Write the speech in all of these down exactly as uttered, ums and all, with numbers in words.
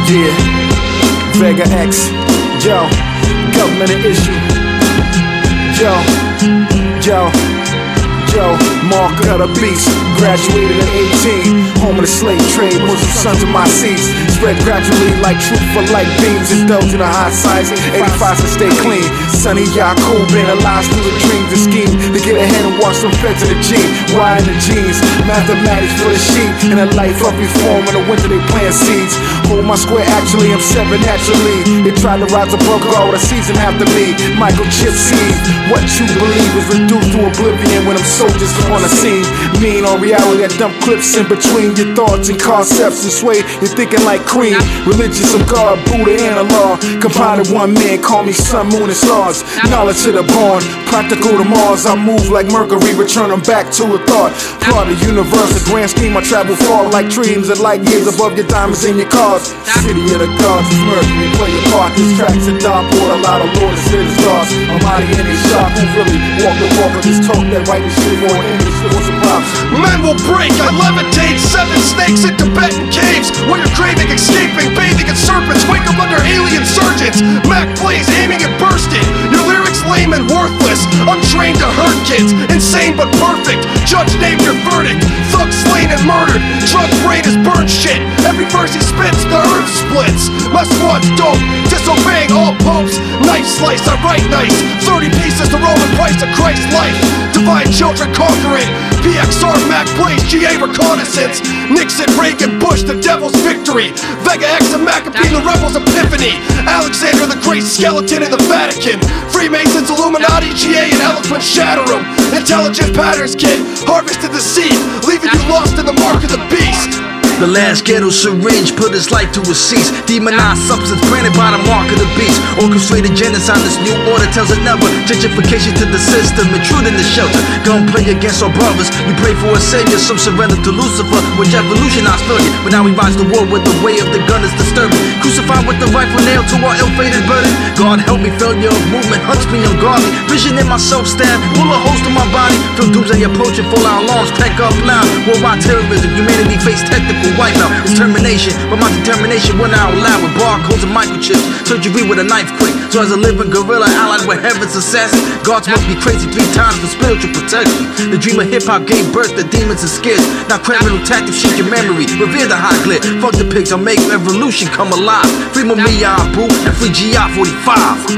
Yeah, Vega X, yo, government an issue. Yo, yo, yo, Mark of the Beast, graduated at eighteen. Home of the slave trade, Muslim sons of my seeds. Spread gradually like truth for light beams. Indulge in the high sides, eighty-five to stay clean. Sonny Yaqub been alive through the dreams and scheme to get ahead and watch some feds in the gene. Why in the jeans? Mathematics for the sheep. In a life of reform, in the winter they plant seeds. Hold my square, actually I'm seven naturally. They tried to rise above God, a season after me. Microchip seed. What you believe is reduced to oblivion when them soldiers on the scene. Mean on reality, that dump clips in between your thoughts and concepts and sway. You're thinking like Queen, religious of God, Buddha and Allah. Combined in one man, call me sun, moon and stars. Knowledge to the born, practical to Mars. I move like Mercury, return them back to a thought. Part of the universe, a grand scheme. I travel far like dreams and light years above your diamonds in your cars. City of the gods is Mercury, play your part. This track's a dark board, a lot of Lord and city stars. I'm out of any shop, who really walk the walk or just talk that right and shit more English. What's the problem? Men will break, I levitate. Seven snakes in Tibetan caves. Where you're craving, escaping, bathing in serpents. Wake up under alien surgeons. Mac plays, aiming and bursting. Your lyrics lame and worthless. Untrained to hurt kids. Insane but perfect. Judge named your verdict. Thug slain and murdered. Drug brain is burned shit. Every verse he spits, the earth splits. My squad's dope. Disobeying all popes. Knife slice, I write nice. Thirty pieces, the Roman price of Christ's life. Divine children conquering. P X R, Mac Blaze, G A reconnaissance. Nixon, Reagan, Bush, the devil's victory. Vega X and Maccabee, the rebel's epiphany. Alexander the Great, skeleton in the Vatican. Freemasons, Illuminati, G A and eloquent shatter 'em. Intelligent patterns, kid, harvested the seed, leaving you lost in the mark of the beast. The last ghetto syringe put his life to a cease. Demonized substance branded by the mark of the beast. Orchestrated genocide, this new order tells it never. Gentrification to the system, intruding the shelter. Gunplay against our brothers. You pray for a savior, some surrender to Lucifer, which evolutionized failure. But now we rise to war with the way of the gun is disturbing. Crucified with the rifle nailed to our ill-fated burden. God help me, failure of movement hunts me ungodly. Vision in my self-stand, will a host of my body. Feel doomsday approaching, full our alarms crack up loud. Worldwide terrorism, humanity face technical wipeout. It's termination, but my determination will not allow with barcodes and microchips. Surgery with a knife quick. So as a living gorilla allied with heaven's assassin, gods must be crazy three times for spiritual protection. The dream of hip-hop gave birth to demons and scares. Now criminal tactics shake your memory. Revere the high glare. Fuck the pigs, I'll make revolution come alive. Free Mamiya Abu and free G I forty-five.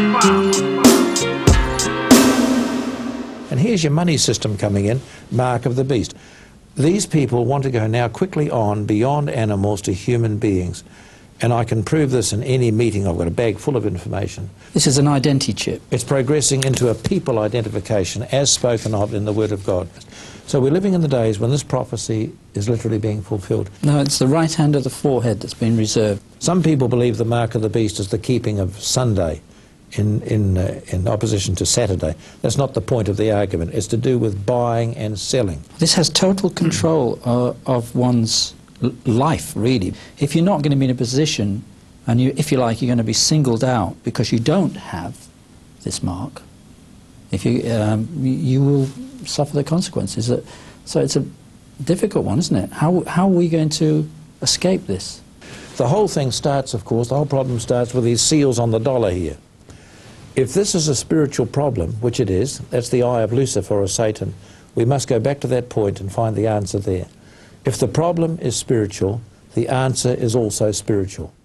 And here's your money system coming in, mark of the beast. These people want to go now quickly on beyond animals to human beings. And I can prove this in any meeting. I've got a bag full of information. This is an identity chip. It's progressing into a people identification as spoken of in the Word of God. So we're living in the days when this prophecy is literally being fulfilled. No, it's the right hand of the forehead that's been reserved. Some people believe the mark of the beast is the keeping of Sunday in, in, uh, in opposition to Saturday. That's not the point of the argument. It's to do with buying and selling. This has total control uh, of one's life, really. If you're not going to be in a position, and you, if you like, you're going to be singled out because you don't have this mark, if you, um, you will suffer the consequences. So it's a difficult one, isn't it? How, how are we going to escape this? The whole thing starts, of course, the whole problem starts with these seals on the dollar here. If this is a spiritual problem, which it is, that's the eye of Lucifer or Satan, we must go back to that point and find the answer there. If the problem is spiritual, the answer is also spiritual.